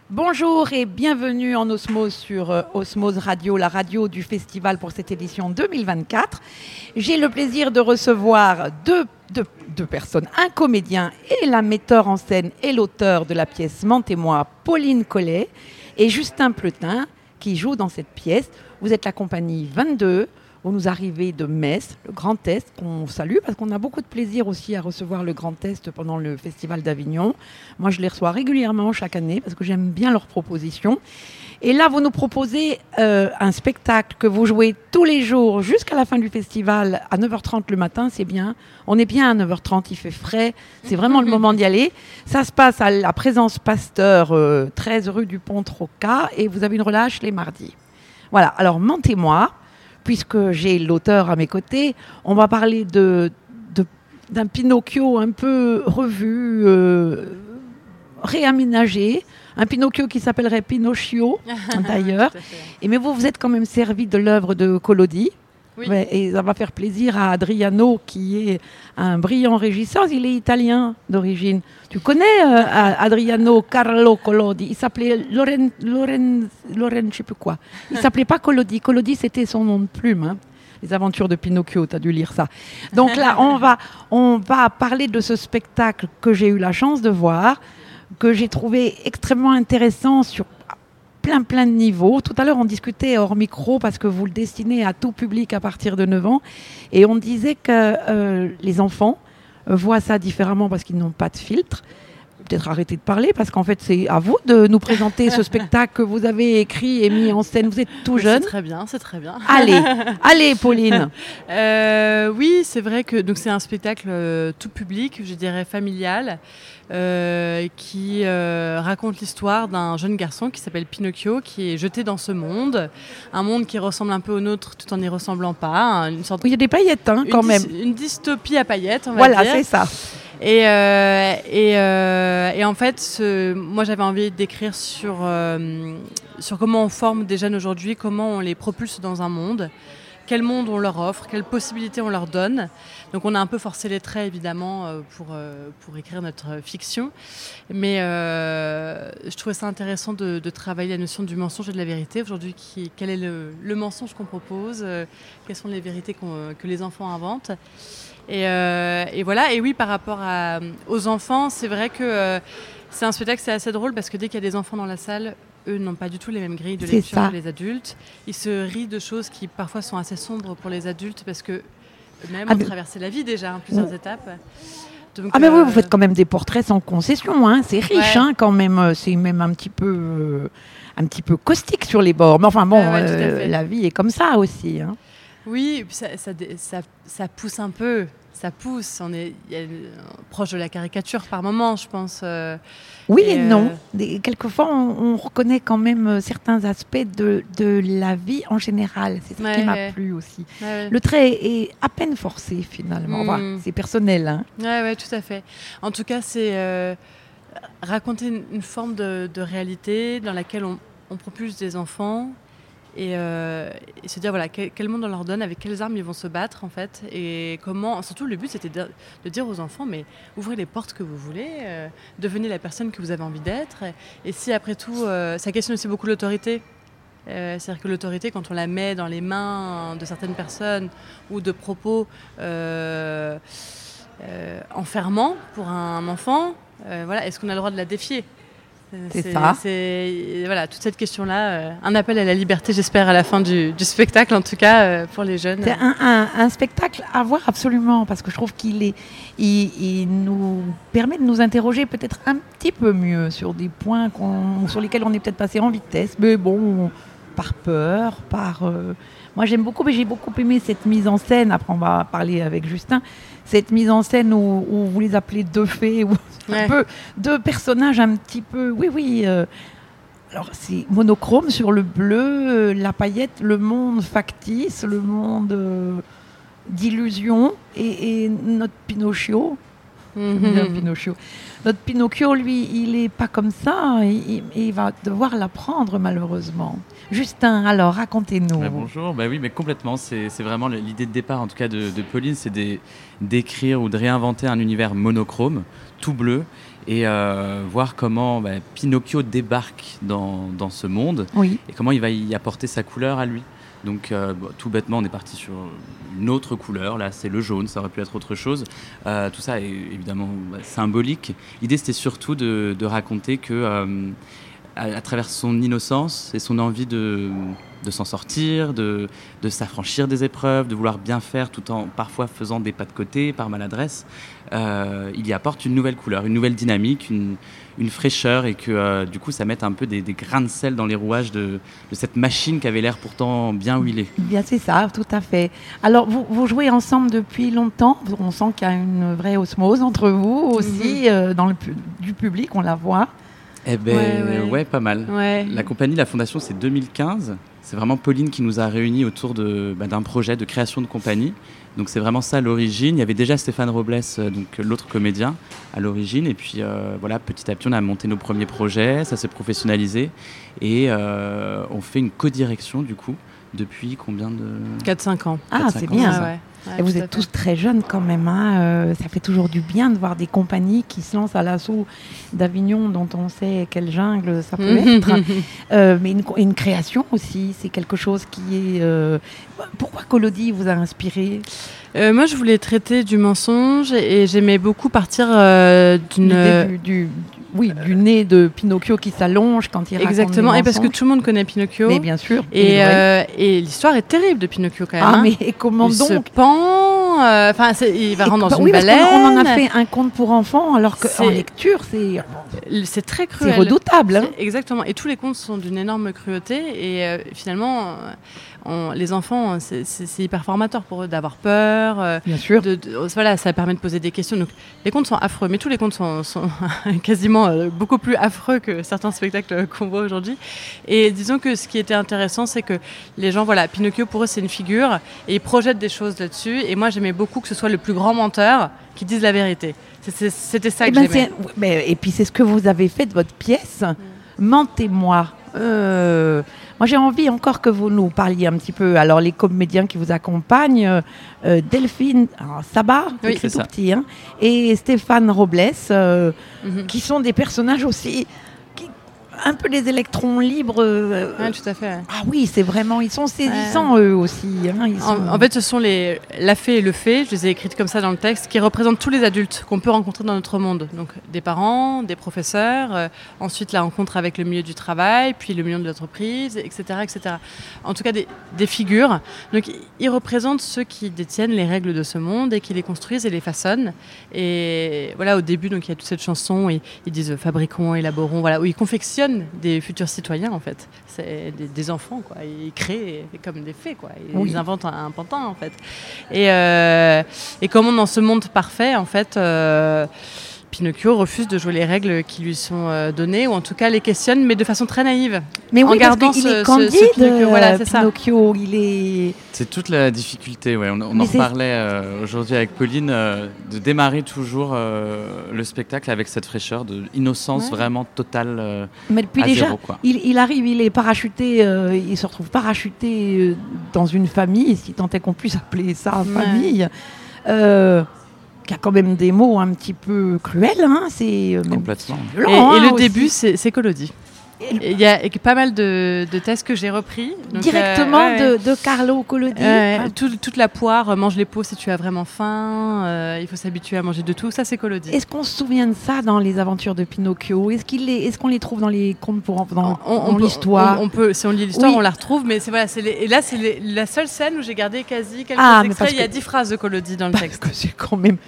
Bonjour et bienvenue en Osmose sur Osmose Radio, la radio du festival pour cette édition 2024. J'ai le plaisir de recevoir deux personnes, un comédien et la metteur en scène et l'auteur de la pièce Mentez-moi, Pauline Collet, et Justin Pletin qui joue dans cette pièce. Vous êtes la compagnie 22. Vous nous arrivez de Metz, le Grand Est, qu'on salue parce qu'on a beaucoup de plaisir aussi à recevoir le Grand Est pendant le Festival d'Avignon. Moi, je les reçois régulièrement chaque année parce que j'aime bien leurs propositions. Et là, vous nous proposez un spectacle que vous jouez tous les jours jusqu'à la fin du festival à 9h30 le matin. C'est bien. On est bien à 9h30, il fait frais. C'est vraiment le moment d'y aller. Ça se passe à la Présence Pasteur, 13 rue du Pont-Troca, et vous avez une relâche les mardis. Voilà, alors mentez-moi. Puisque j'ai l'auteur à mes côtés, on va parler d'un Pinocchio un peu revu, réaménagé. Un Pinocchio qui s'appellerait Pinocchio, d'ailleurs. Mais vous êtes quand même servi de l'œuvre de Collodi. Oui. Ouais, et ça va faire plaisir à Adriano, qui est un brillant régisseur. Il est italien d'origine. Tu connais Adriano Carlo Collodi? Il s'appelait Loren, je sais plus quoi. Il s'appelait pas Collodi. Collodi, c'était son nom de plume. Hein. Les aventures de Pinocchio, tu as dû lire ça. Donc là, on va parler de ce spectacle que j'ai eu la chance de voir, que j'ai trouvé extrêmement intéressant sur plein de niveaux. Tout à l'heure, on discutait hors micro parce que vous le destinez à tout public à partir de 9 ans. Et on disait que les enfants voient ça différemment parce qu'ils n'ont pas de filtre. Peut-être arrêter de parler parce qu'en fait, c'est à vous de nous présenter ce spectacle que vous avez écrit et mis en scène. Vous êtes tout jeune. C'est très bien. Allez, Pauline. Oui, c'est vrai que donc c'est un spectacle tout public, je dirais familial, qui raconte l'histoire d'un jeune garçon qui s'appelle Pinocchio, qui est jeté dans ce monde, un monde qui ressemble un peu au nôtre tout en n'y ressemblant pas. Une sorte, il y a des paillettes quand même. Une dystopie à paillettes, on va dire. Voilà, c'est ça. Et en fait, moi j'avais envie d'écrire sur comment on forme des jeunes aujourd'hui, comment on les propulse dans un monde, quel monde on leur offre, quelles possibilités on leur donne. Donc on a un peu forcé les traits évidemment pour écrire notre fiction, mais je trouvais ça intéressant de travailler la notion du mensonge et de la vérité. Aujourd'hui, quel est le mensonge qu'on propose, quelles sont les vérités que les enfants inventent. Et voilà, et oui, par rapport aux enfants, c'est vrai que c'est un spectacle, c'est assez drôle parce que dès qu'il y a des enfants dans la salle, eux n'ont pas du tout les mêmes grilles de lecture que les adultes. Ils se rient de choses qui parfois sont assez sombres pour les adultes parce que eux-mêmes ont traversé la vie déjà, plusieurs étapes. Donc, mais oui, vous faites quand même des portraits sans concession, hein. C'est riche, ouais. Quand même. C'est même un petit peu caustique sur les bords. Mais enfin bon, la vie est comme ça aussi, hein. Oui, ça pousse un peu. Ça pousse, on est proche de la caricature par moment, je pense. Oui et non. Quelquefois, on reconnaît quand même certains aspects de la vie en général. C'est ça qui m'a plu aussi. Ouais. Le trait est à peine forcé, finalement. Enfin, c'est personnel. Hein. Oui, tout à fait. En tout cas, c'est raconter une forme de réalité dans laquelle on propulse des enfants. Et se dire voilà quel monde on leur donne, avec quelles armes ils vont se battre en fait, et comment, surtout le but c'était de dire aux enfants mais ouvrez les portes que vous voulez, devenez la personne que vous avez envie d'être, et si après tout ça questionne aussi beaucoup l'autorité, c'est-à-dire que l'autorité quand on la met dans les mains de certaines personnes ou de propos enfermants pour un enfant, voilà, est-ce qu'on a le droit de la défier? C'est ça. Voilà, toute cette question-là, un appel à la liberté, j'espère, à la fin du spectacle, en tout cas, pour les jeunes. C'est un spectacle à voir absolument, parce que je trouve qu'il nous permet de nous interroger peut-être un petit peu mieux sur des points sur lesquels on est peut-être passé en vitesse, mais bon, par peur, Moi, j'ai beaucoup aimé cette mise en scène. Après, on va parler avec Justin. Cette mise en scène où vous les appelez deux fées, ou un peu deux personnages un petit peu. Oui. Alors, c'est monochrome sur le bleu, la paillette, le monde factice, le monde d'illusion, et notre Pinocchio. J'aime bien Pinocchio. Notre Pinocchio, lui, il n'est pas comme ça. Il va devoir l'apprendre, malheureusement. Justin, alors, racontez-nous. Bonjour, oui, mais complètement. C'est vraiment l'idée de départ, en tout cas, de Pauline, c'est d'écrire ou de réinventer un univers monochrome, tout bleu, et voir comment Pinocchio débarque dans ce monde, et comment il va y apporter sa couleur à lui. Donc tout bêtement, on est parti sur une autre couleur. Là, c'est le jaune, ça aurait pu être autre chose. Tout ça est évidemment symbolique. L'idée, c'était surtout de raconter que, à travers son innocence et son envie de s'en sortir, de s'affranchir des épreuves, de vouloir bien faire tout en parfois faisant des pas de côté, par maladresse, il y apporte une nouvelle couleur, une nouvelle dynamique, une fraîcheur, et que du coup ça mette un peu des grains de sel dans les rouages de cette machine qui avait l'air pourtant bien huilée. Bien, c'est ça, tout à fait. Alors vous jouez ensemble depuis longtemps, on sent qu'il y a une vraie osmose entre vous aussi, du public, on la voit. Ouais, pas mal. Ouais. La compagnie, la fondation, c'est 2015. C'est vraiment Pauline qui nous a réunis autour d'un projet de création de compagnie. Donc c'est vraiment ça l'origine. Il y avait déjà Stéphane Robles, donc l'autre comédien, à l'origine. Et puis petit à petit, on a monté nos premiers projets, ça s'est professionnalisé. Et on fait une co-direction du coup depuis combien de... 4-5 ans. Ah, c'est bien ça. Ouais, et vous êtes tous très jeunes quand même, hein. Ça fait toujours du bien de voir des compagnies qui se lancent à l'assaut d'Avignon, dont on sait quelle jungle ça peut être. Mais une création aussi, c'est quelque chose qui est... Pourquoi Collodi vous a inspiré ? Moi, je voulais traiter du mensonge et j'aimais beaucoup partir du nez de Pinocchio qui s'allonge quand il raconte. Exactement, et parce que tout le monde connaît Pinocchio. Mais bien sûr. Et l'histoire est terrible de Pinocchio quand même. Ah, mais comment il donc se pend, il va rentrer dans une baleine. Parce qu'on en a fait un conte pour enfants, alors qu'en lecture, c'est très cruel. C'est redoutable. Hein. Exactement, et tous les contes sont d'une énorme cruauté, et finalement... les enfants, c'est hyper formateur pour eux d'avoir peur. Bien sûr. Voilà, ça permet de poser des questions. Donc, les contes sont affreux, mais tous les contes sont quasiment beaucoup plus affreux que certains spectacles qu'on voit aujourd'hui. Et disons que ce qui était intéressant, c'est que les gens, Pinocchio, pour eux, c'est une figure, et ils projettent des choses là-dessus. Et moi, j'aimais beaucoup que ce soit le plus grand menteur qui dise la vérité. C'était ça que j'aimais. Et puis, c'est ce que vous avez fait de votre pièce. Mentez-moi. Moi, j'ai envie encore que vous nous parliez un petit peu. Alors, les comédiens qui vous accompagnent, Delphine Sabat, c'est tout petit, hein, et Stéphane Robles, qui sont des personnages aussi, un peu des électrons libres. Tout à fait. Ouais. Ah oui, c'est vraiment, ils sont saisissants eux aussi. Hein, en fait, ce sont la fée et le fée, je les ai écrites comme ça dans le texte, qui représentent tous les adultes qu'on peut rencontrer dans notre monde. Donc des parents, des professeurs, ensuite la rencontre avec le milieu du travail, puis le milieu de l'entreprise, etc., etc. En tout cas, des figures. Donc ils représentent ceux qui détiennent les règles de ce monde et qui les construisent et les façonnent. Et voilà, au début, donc il y a toute cette chanson, et ils disent fabriquons, élaborons, où ils confectionnent des futurs citoyens, en fait. C'est des enfants, quoi. Ils créent comme des fées, quoi. Ils inventent un pantin, en fait. Et comment, dans ce monde parfait, en fait, Pinocchio refuse de jouer les règles qui lui sont données, ou en tout cas les questionne, mais de façon très naïve. Mais oui, parce qu'il est candide, Pinocchio. Voilà, c'est Pinocchio, il est... C'est toute la difficulté, on en parlait aujourd'hui avec Pauline, de démarrer toujours le spectacle avec cette fraîcheur, de innocence vraiment totale, mais depuis à déjà, zéro, quoi. Il arrive, il est parachuté, il se retrouve parachuté dans une famille, si tant est qu'on puisse appeler ça famille, qui a quand même des mots un petit peu cruels, hein, c'est complètement violent, et le début, c'est Collodi. Il y a pas mal de textes que j'ai repris. Donc, directement de Carlo Collodi. Toute la poire, mange les peaux si tu as vraiment faim, il faut s'habituer à manger de tout, ça c'est Collodi. Est-ce qu'on se souvient de ça dans les aventures de Pinocchio ? Est-ce qu'on les trouve dans les contes pour enfants, dans l'histoire ? On peut, si on lit l'histoire, on la retrouve, mais et là c'est la seule scène où j'ai gardé quasi quelques extraits. Il y a 10 phrases de Collodi dans le texte. Que c'est quand même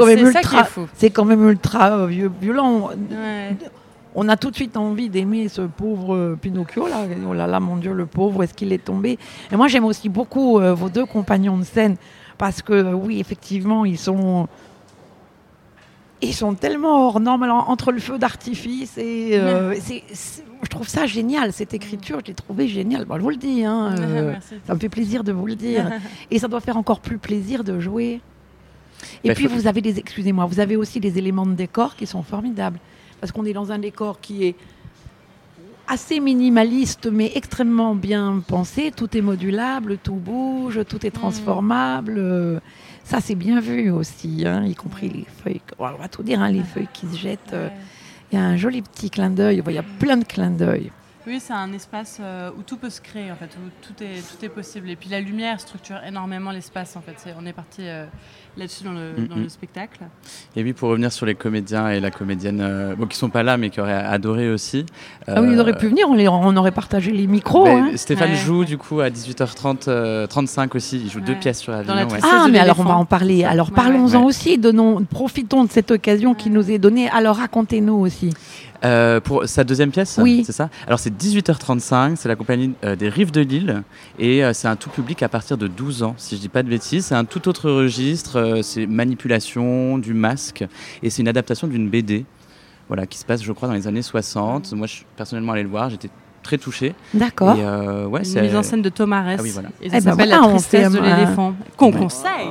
ultra violent. Ouais. On a tout de suite envie d'aimer ce pauvre Pinocchio, là. Oh là là, mon Dieu, le pauvre, est-ce qu'il est tombé ? Et moi, j'aime aussi beaucoup vos deux compagnons de scène, parce que, oui, effectivement, ils sont tellement hors normes. Alors, entre le feu d'artifice et... je trouve ça génial, cette écriture, je l'ai trouvée géniale. Bon, je vous le dis, hein, ça me fait plaisir de vous le dire. Et ça doit faire encore plus plaisir de jouer. Et puis vous avez aussi des éléments de décor qui sont formidables. Parce qu'on est dans un décor qui est assez minimaliste, mais extrêmement bien pensé. Tout est modulable, tout bouge, tout est transformable. Ça, c'est bien vu aussi, hein, y compris les feuilles. On va tout dire, hein, les feuilles qui se jettent. Il y a un joli petit clin d'œil. Il y a plein de clins d'œil. Oui, c'est un espace où tout peut se créer, en fait, où tout est possible. Et puis la lumière structure énormément l'espace, en fait. On est parti là-dessus dans le spectacle. Et oui, pour revenir sur les comédiens et la comédienne, qui ne sont pas là, mais qui auraient adoré aussi. Ah oui, ils auraient pu venir, on aurait partagé les micros. Stéphane joue du coup à 18h30, 35 aussi. Il joue 2 pièces sur Avignon. Mais alors on va en parler. Alors parlons-en aussi. Profitons de cette occasion qui nous est donnée. Alors racontez-nous aussi. Pour sa deuxième pièce, oui. C'est ça. Alors c'est 18h35, c'est la compagnie des Rives de Lille et c'est un tout public à partir de 12 ans, si je dis pas de bêtises. C'est un tout autre registre, c'est manipulation, du masque et c'est une adaptation d'une BD, voilà, qui se passe, je crois, dans les années 60. Moi, je suis personnellement allé le voir, j'étais très touché. D'accord. Et, c'est une mise en scène de Thomas Ress. Ah oui, voilà. Et ça s'appelle La tristesse de l'éléphant. Qu'on conseille.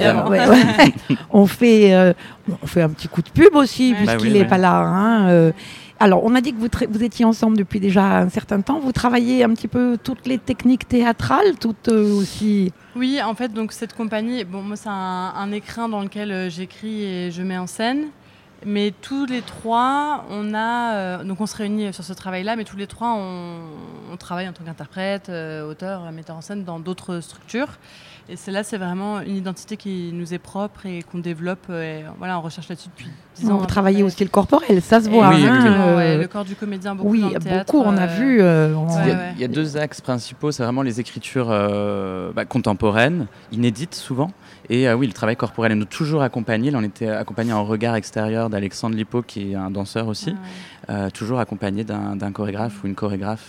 On fait un petit coup de pub aussi, puisqu'il n'est pas là. Hein. Alors, on a dit que vous étiez ensemble depuis déjà un certain temps. Vous travaillez un petit peu toutes les techniques théâtrales, toutes aussi. Oui, en fait, donc cette compagnie, moi, c'est un écrin dans lequel j'écris et je mets en scène. Mais tous les trois, donc on se réunit sur ce travail-là, mais tous les trois, on travaille en tant qu'interprète, auteur, metteur en scène dans d'autres structures. Et c'est vraiment une identité qui nous est propre et qu'on développe. Et voilà, on recherche là-dessus depuis 10 ans. Vous travaillez aussi le corporel, ça se voit. Oui, le corps du comédien, beaucoup dans le théâtre. Beaucoup, on a vu. Il y a 2 axes principaux, c'est vraiment les écritures contemporaines, inédites souvent. Et oui, le travail corporel est toujours accompagné. Là, on était accompagné en regard extérieur d'Alexandre Lipo, qui est un danseur aussi, toujours accompagné d'un chorégraphe ou une chorégraphe.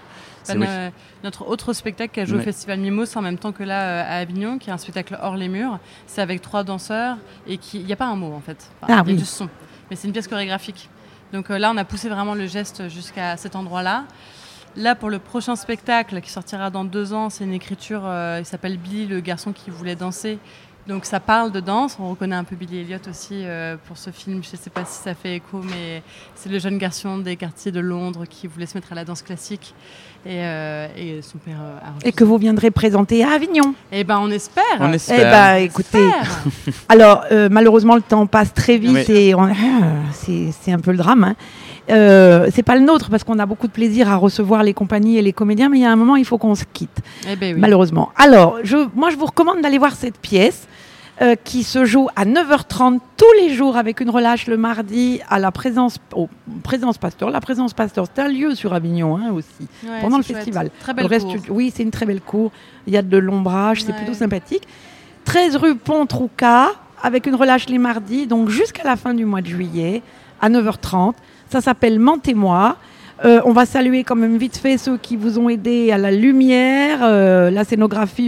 Notre autre spectacle qui a joué au Festival Mimos en même temps que là à Avignon, qui est un spectacle hors les murs, c'est avec 3 danseurs et il n'y a pas un mot en fait. Il y a du son, mais c'est une pièce chorégraphique. Donc là, on a poussé vraiment le geste jusqu'à cet endroit-là. Là, pour le prochain spectacle qui sortira dans 2 ans, c'est une écriture, il s'appelle Billy, le garçon qui voulait danser. Donc ça parle de danse, on reconnaît un peu Billy Elliot aussi pour ce film, je ne sais pas si ça fait écho, mais c'est le jeune garçon des quartiers de Londres qui voulait se mettre à la danse classique et son père a refusé. Et que vous viendrez présenter à Avignon. Eh ben on espère. Écoutez, alors malheureusement le temps passe très vite et c'est un peu le drame. Hein. C'est pas le nôtre parce qu'on a beaucoup de plaisir à recevoir les compagnies et les comédiens, mais il y a un moment il faut qu'on se quitte, malheureusement. Alors moi je vous recommande d'aller voir cette pièce qui se joue à 9h30 tous les jours avec une relâche le mardi à la Présence Pasteur. La Présence Pasteur, c'est un lieu sur Avignon aussi, pendant le festival. Très belle cour. Oui, c'est une très belle cour. Il y a de l'ombrage, c'est plutôt sympathique. 13 rue Pont-Trouca avec une relâche les mardis, donc jusqu'à la fin du mois de juillet à 9h30. Ça s'appelle Mentez-moi. On va saluer quand même vite fait ceux qui vous ont aidé à la lumière, la scénographie,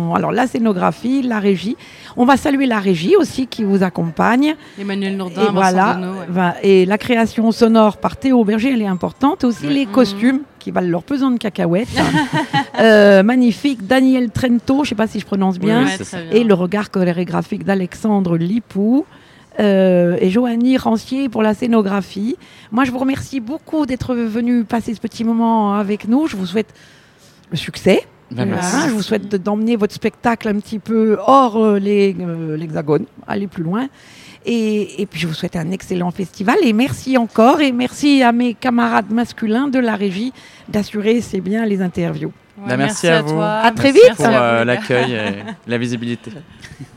la régie. On va saluer la régie aussi qui vous accompagne. Emmanuel Nourdin, et la création sonore par Théo Berger, elle est importante. Aussi les costumes qui valent leur pesant de cacahuètes. Magnifique. Daniel Trento, je ne sais pas si je prononce bien. Et le regard chorégraphique d'Alexandre Lipou. Et Joanie Rancier pour la scénographie. Moi, je vous remercie beaucoup d'être venu passer ce petit moment avec nous. Je vous souhaite le succès. Je vous souhaite d'emmener votre spectacle un petit peu hors l'Hexagone, aller plus loin. Et puis, je vous souhaite un excellent festival. Et merci encore. Et merci à mes camarades masculins de la régie d'assurer c'est bien les interviews. Merci à vous. Toi. À très vite. Pour l'accueil et la visibilité.